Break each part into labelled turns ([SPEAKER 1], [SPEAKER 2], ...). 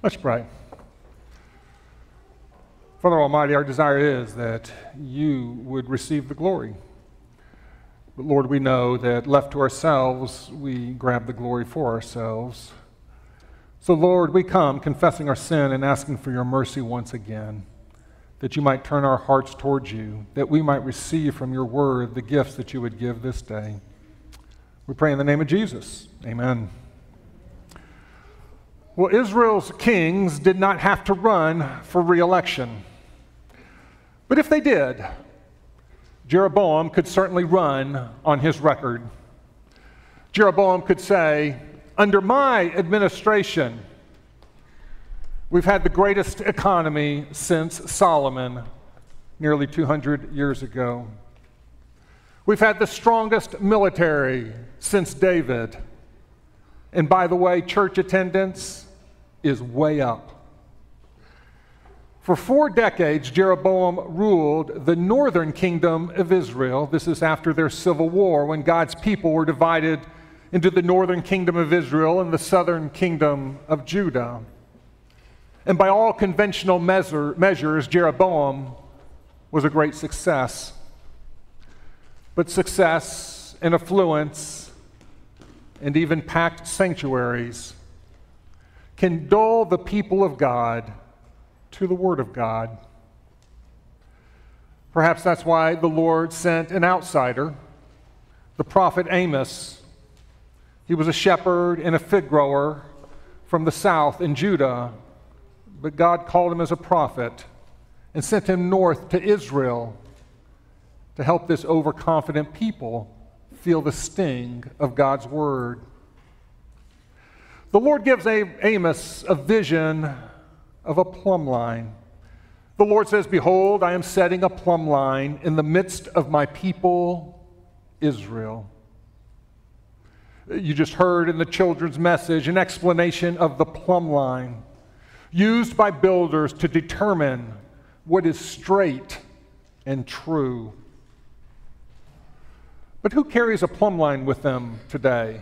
[SPEAKER 1] Let's pray. Father Almighty, our desire is that you would receive the glory. But Lord, we know that left to ourselves, we grab the glory for ourselves. So Lord, we come confessing our sin and asking for your mercy once again, that you might turn our hearts towards you, that we might receive from your word the gifts that you would give this day. We pray in the name of Jesus. Amen. Well, Israel's kings did not have to run for re-election. But if they did, Jeroboam could certainly run on his record. Jeroboam could say, under my administration, we've had the greatest economy since Solomon, nearly 200 years ago. We've had the strongest military since David. And by the way, church attendance is way up. For 4 decades, Jeroboam ruled the northern kingdom of Israel. This is after their civil war, when God's people were divided into the northern kingdom of Israel and the southern kingdom of Judah. And by all conventional measures, Jeroboam was a great success. But success and affluence and even packed sanctuaries can dull the people of God to the Word of God. Perhaps that's why the Lord sent an outsider, the prophet Amos. He was a shepherd and a fig grower from the south in Judah, but God called him as a prophet and sent him north to Israel to help this overconfident people feel the sting of God's word. The Lord gives Amos a vision of a plumb line. The Lord says, behold, I am setting a plumb line in the midst of my people, Israel. You just heard in the children's message an explanation of the plumb line used by builders to determine what is straight and true. But who carries a plumb line with them today?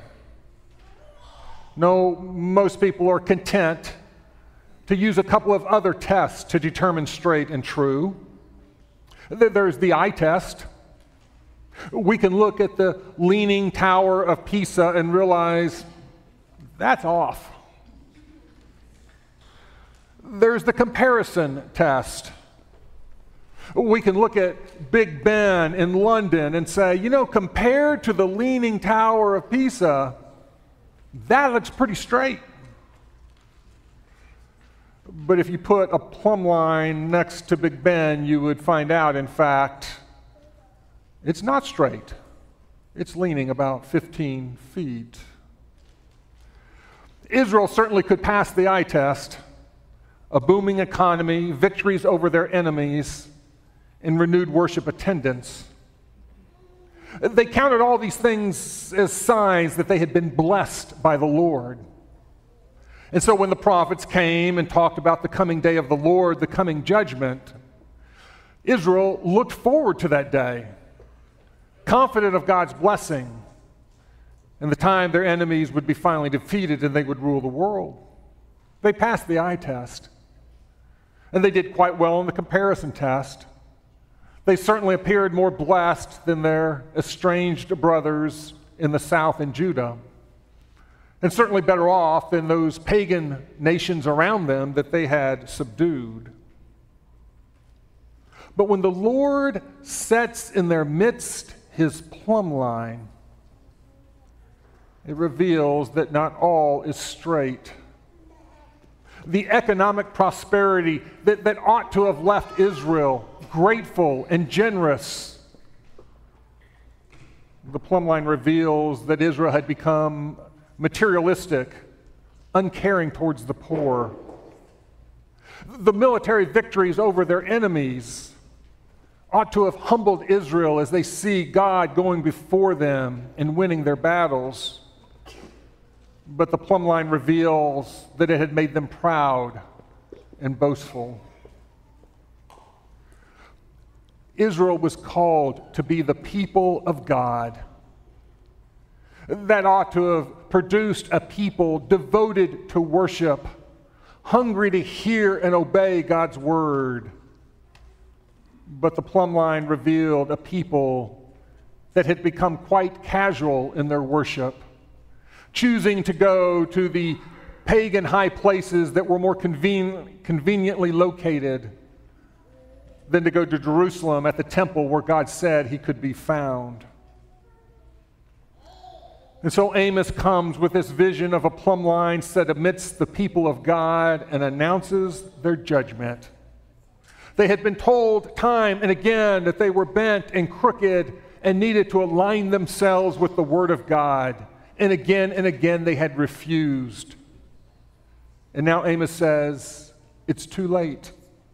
[SPEAKER 1] No, most people are content to use a couple of other tests to determine straight and true. There's the eye test. We can look at the Leaning Tower of Pisa and realize that's off. There's the comparison test. We can look at Big Ben in London and say, compared to the Leaning Tower of Pisa, that looks pretty straight. But if you put a plumb line next to Big Ben, you would find out, in fact, it's not straight. It's leaning about 15 feet. Israel certainly could pass the eye test. A booming economy, victories over their enemies, and renewed worship attendance. They counted all these things as signs that they had been blessed by the Lord. And so when the prophets came and talked about the coming day of the Lord, the coming judgment, Israel looked forward to that day, confident of God's blessing and the time their enemies would be finally defeated and they would rule the world. They passed the eye test, and they did quite well in the comparison test. They certainly appeared more blessed than their estranged brothers in the south in Judah, and certainly better off than those pagan nations around them that they had subdued. But when the Lord sets in their midst his plumb line, it reveals that not all is straight. The economic prosperity that ought to have left Israel grateful and generous. The plumb line reveals that Israel had become materialistic, uncaring towards the poor. The military victories over their enemies ought to have humbled Israel as they see God going before them and winning their battles. But the plumb line reveals that it had made them proud and boastful. Israel was called to be the people of God. That ought to have produced a people devoted to worship, hungry to hear and obey God's word. But the plumb line revealed a people that had become quite casual in their worship, choosing to go to the pagan high places that were more conveniently located than to go to Jerusalem at the temple where God said he could be found. And so Amos comes with this vision of a plumb line set amidst the people of God and announces their judgment. They had been told time and again that they were bent and crooked and needed to align themselves with the Word of God. And again they had refused. And now Amos says, it's too late.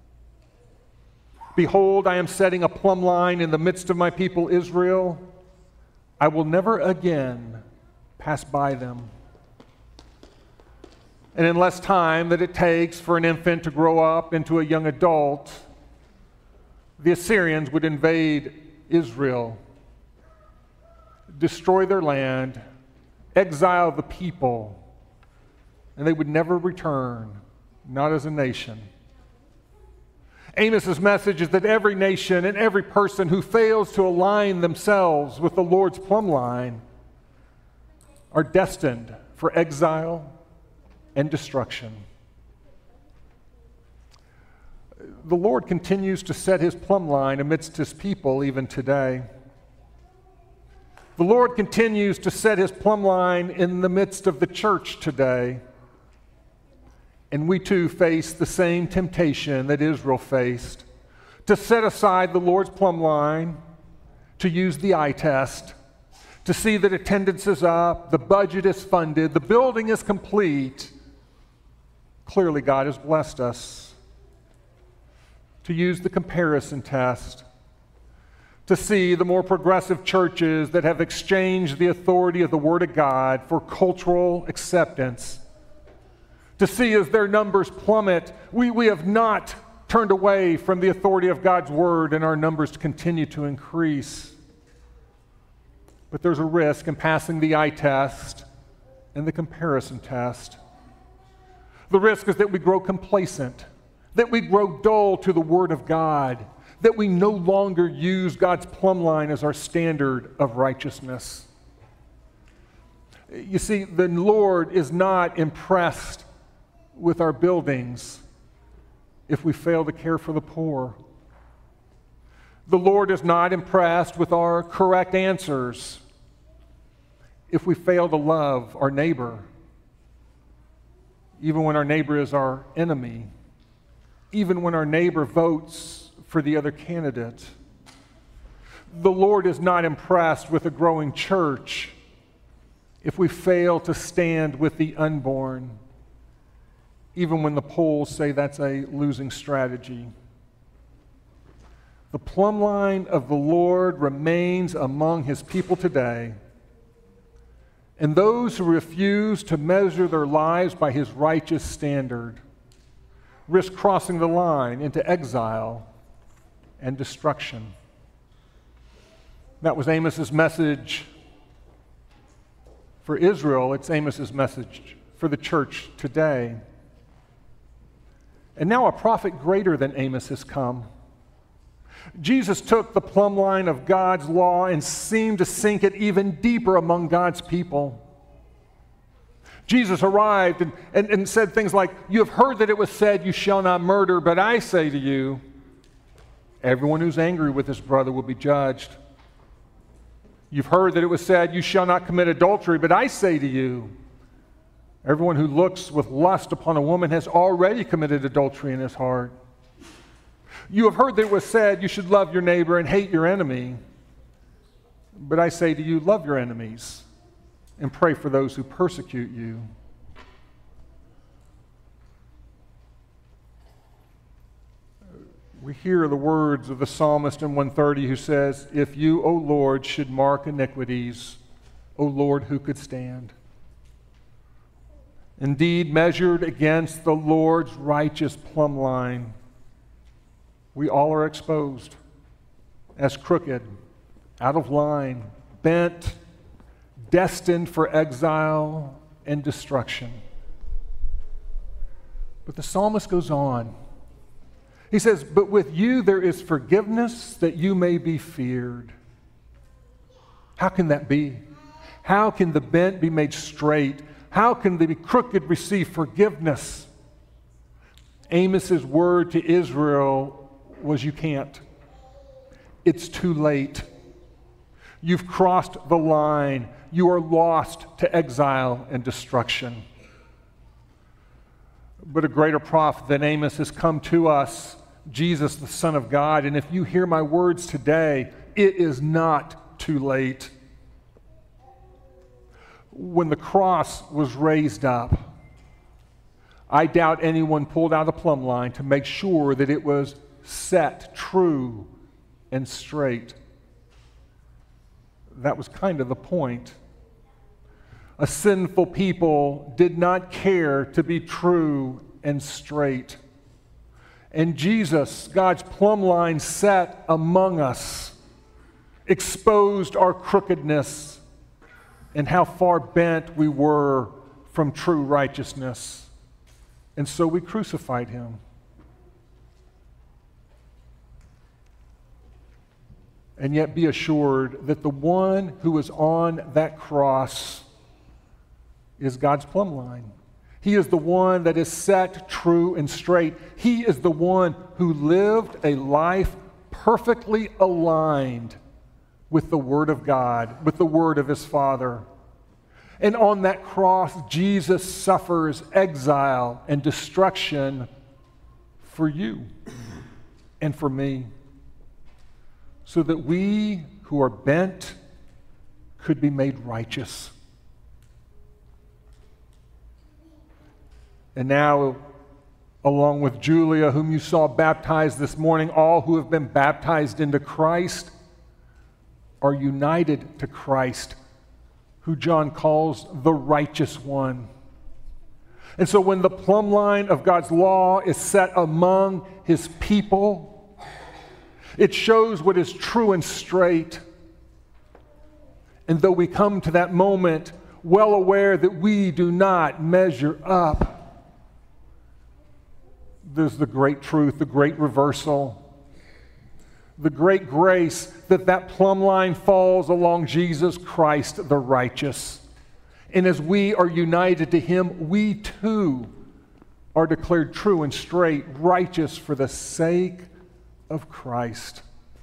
[SPEAKER 1] Behold, I am setting a plumb line in the midst of my people Israel. I will never again pass by them. And in less time than it takes for an infant to grow up into a young adult, the Assyrians would invade Israel, destroy their land, exile the people, and they would never return, not as a nation. Amos's message is that every nation and every person who fails to align themselves with the Lord's plumb line are destined for exile and destruction. The Lord continues to set his plumb line amidst his people even today. The Lord continues to set his plumb line in the midst of the church today. And we too face the same temptation that Israel faced, to set aside the Lord's plumb line, to use the eye test, to see that attendance is up, the budget is funded, the building is complete. Clearly God has blessed us. To use the comparison test, to see the more progressive churches that have exchanged the authority of the Word of God for cultural acceptance, to see as their numbers plummet, we have not turned away from the authority of God's Word, and our numbers continue to increase. But there's a risk in passing the eye test and the comparison test. The risk is that we grow complacent, that we grow dull to the Word of God, that we no longer use God's plumb line as our standard of righteousness. You see, the Lord is not impressed with our buildings if we fail to care for the poor. The Lord is not impressed with our correct answers if we fail to love our neighbor, even when our neighbor is our enemy, even when our neighbor votes for the other candidate. The Lord is not impressed with a growing church if we fail to stand with the unborn, even when the polls say that's a losing strategy. The plumb line of the Lord remains among his people today, and those who refuse to measure their lives by his righteous standard risk crossing the line into exile and destruction. That was Amos's message for Israel. It's Amos's message for the church today. And now a prophet greater than Amos has come. Jesus took the plumb line of God's law and seemed to sink it even deeper among God's people. Jesus arrived and said things like, "You have heard that it was said, 'You shall not murder,' but I say to you, everyone who's angry with his brother will be judged. You've heard that it was said, 'You shall not commit adultery,' but I say to you, everyone who looks with lust upon a woman has already committed adultery in his heart. You have heard that it was said, 'You should love your neighbor and hate your enemy.' But I say to you, love your enemies and pray for those who persecute you." We hear the words of the psalmist in 130 who says, "If you, O Lord, should mark iniquities, O Lord, who could stand?" Indeed, measured against the Lord's righteous plumb line, we all are exposed as crooked, out of line, bent, destined for exile and destruction. But the psalmist goes on. He says, but with you there is forgiveness that you may be feared. How can that be? How can the bent be made straight? How can the crooked receive forgiveness? Amos's word to Israel was, you can't. It's too late. You've crossed the line. You are lost to exile and destruction. But a greater prophet than Amos has come to us, Jesus, the Son of God. And if you hear my words today, it is not too late. When the cross was raised up, I doubt anyone pulled out a plumb line to make sure that it was set true and straight. That was kind of the point. A sinful people did not care to be true and straight. And Jesus, God's plumb line set among us, exposed our crookedness and how far bent we were from true righteousness. And so we crucified him. And yet be assured that the one who was on that cross is God's plumb line. He is the one that is set true and straight. He is the one who lived a life perfectly aligned with the Word of God, with the Word of his Father. And on that cross, Jesus suffers exile and destruction for you and for me, so that we who are bent could be made righteous. And now, along with Julia, whom you saw baptized this morning, all who have been baptized into Christ are united to Christ, who John calls the righteous one. And so when the plumb line of God's law is set among his people, it shows what is true and straight. And though we come to that moment well aware that we do not measure up, there's the great truth, the great reversal, the great grace that that plumb line falls along Jesus Christ, the righteous. And as we are united to him, we too are declared true and straight, righteous for the sake of Christ.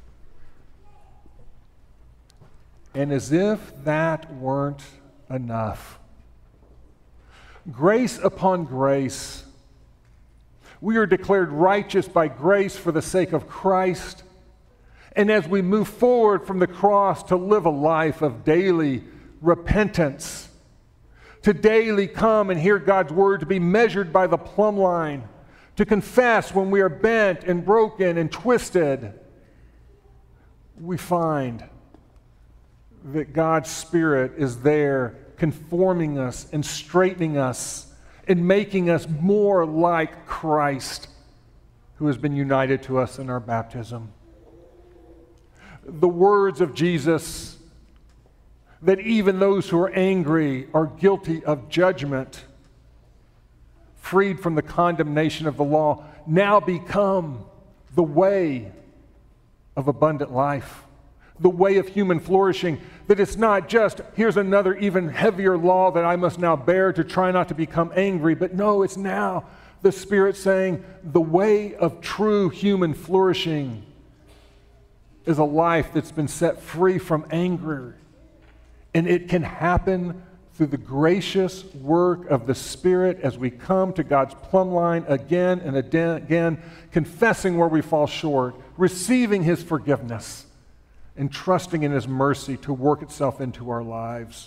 [SPEAKER 1] And as if that weren't enough, grace upon grace, we are declared righteous by grace for the sake of Christ. And as we move forward from the cross to live a life of daily repentance, to daily come and hear God's word, to be measured by the plumb line, to confess when we are bent and broken and twisted, we find that God's Spirit is there conforming us and straightening us and making us more like Christ, who has been united to us in our baptism. The words of Jesus, that even those who are angry are guilty of judgment, freed from the condemnation of the law, now become the way of abundant life, the way of human flourishing, that it's not just, here's another even heavier law that I must now bear to try not to become angry, but no, it's now the Spirit saying the way of true human flourishing is a life that's been set free from anger. And it can happen through the gracious work of the Spirit as we come to God's plumb line again and again, confessing where we fall short, receiving his forgiveness, and trusting in his mercy to work itself into our lives.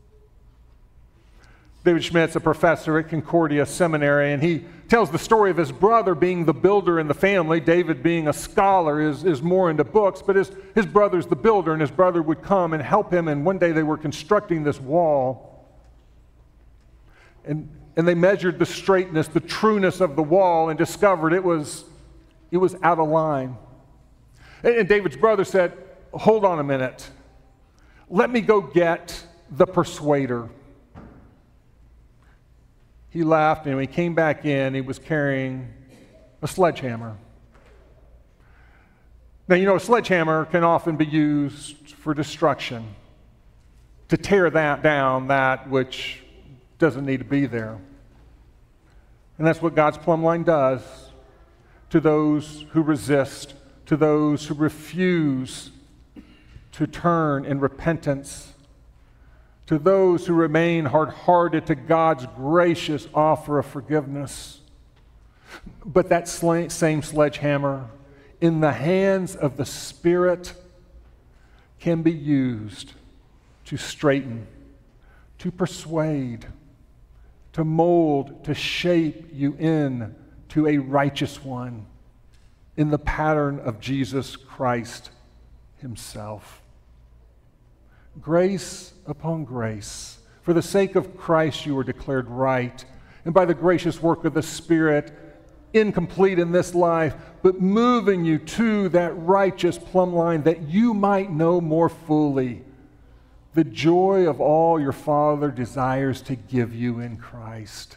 [SPEAKER 1] David Schmidt's a professor at Concordia Seminary, and he tells the story of his brother being the builder in the family. David, being a scholar, is more into books, but his brother's the builder, and his brother would come and help him, and one day they were constructing this wall, and they measured the straightness, the trueness of the wall, and discovered it was out of line. And David's brother said, hold on a minute. Let me go get the persuader. he left, and when he came back in, he was carrying a sledgehammer. Now, you know, a sledgehammer can often be used for destruction, to tear that which doesn't need to be there. And that's what God's plumb line does to those who resist, to those who refuse to turn in repentance, to those who remain hard-hearted to God's gracious offer of forgiveness. But that same sledgehammer, in the hands of the Spirit, can be used to straighten, to persuade, to mold, to shape you in to a righteous one in the pattern of Jesus Christ himself. Grace upon grace. For the sake of Christ you were declared right, and by the gracious work of the Spirit, incomplete in this life, but moving you to that righteous plumb line that you might know more fully the joy of all your Father desires to give you in Christ.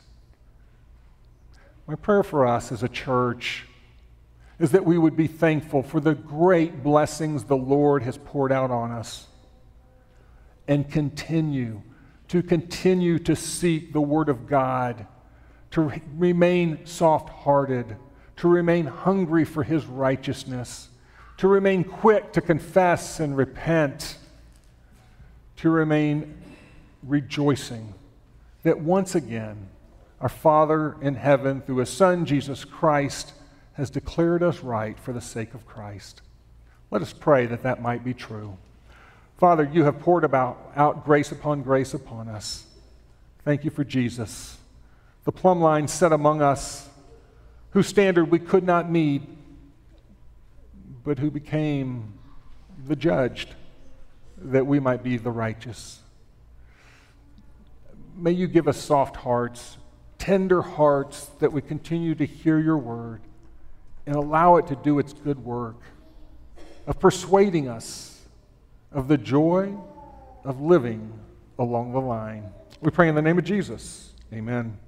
[SPEAKER 1] My prayer for us as a church is that we would be thankful for the great blessings the Lord has poured out on us, and continue to seek the Word of God, to remain soft-hearted, to remain hungry for His righteousness, to remain quick to confess and repent, to remain rejoicing that once again our Father in heaven, through His Son Jesus Christ, has declared us right for the sake of Christ. Let us pray that that might be true. Father, you have poured out grace upon us. Thank you for Jesus, the plumb line set among us, whose standard we could not meet, but who became the judged, that we might be the righteous. May you give us soft hearts, tender hearts, that we continue to hear your word and allow it to do its good work of persuading us of the joy of living along the line. We pray in the name of Jesus. Amen.